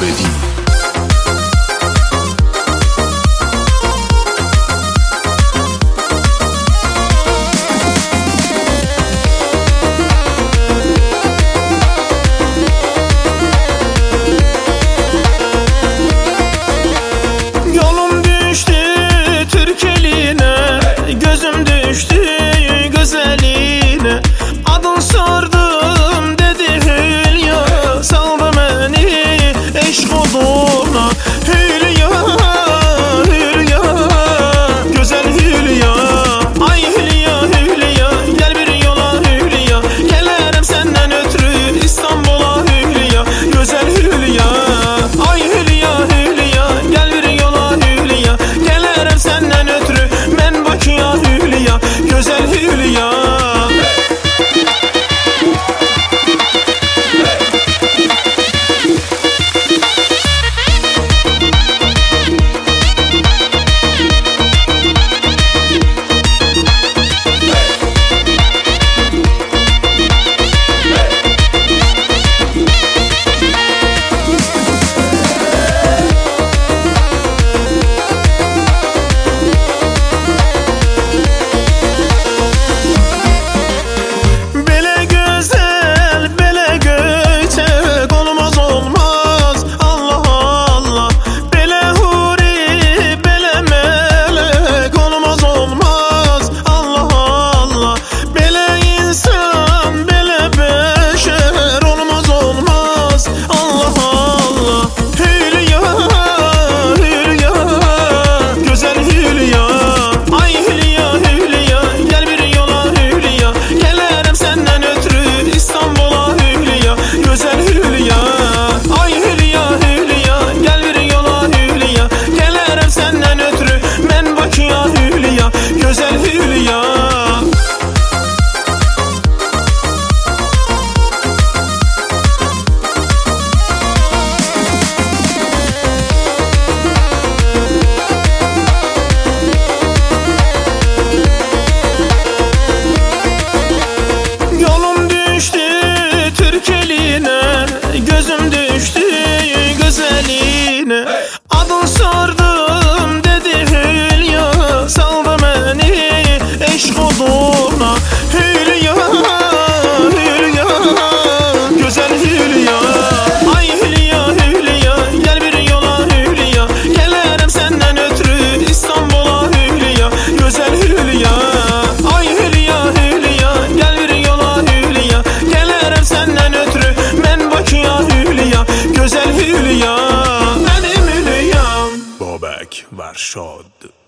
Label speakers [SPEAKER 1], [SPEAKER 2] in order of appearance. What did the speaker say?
[SPEAKER 1] Ahmedi.
[SPEAKER 2] Yolum düştü Türk eline, gözüm düştü güzeline. Adın sordum dedi Hülya, saldı beni eşk oduna. Hülya, Hülya, güzel Hülya. Ay Hülya, Hülya, gel bir yola Hülya. Gelirim senden ötürü İstanbul'a Hülya. Güzel Hülya, ay Hülya, Hülya, gel bir yola Hülya. Gelirim senden ötürü ben Bakıya Hülya. Güzel Hülya. Güzel Hülya. Yolum düştü Türk eline, gözüm düştü güzeline. Adın sordum dedi Hülya, saldı beni eşk oduna. Hülya, Hülya, güzel Hülya. Ay Hülya, Hülya, gel bir yola Hülya. Gelirim senden ötürü İstanbul'a Hülya. Güzel Hülya. Ay Hülya, Hülya, gel bir yola Hülya. Gelirim senden ötürü ben Bakıya Hülya. Güzel Hülya. Benim Hülyam.
[SPEAKER 1] Babek Varşad.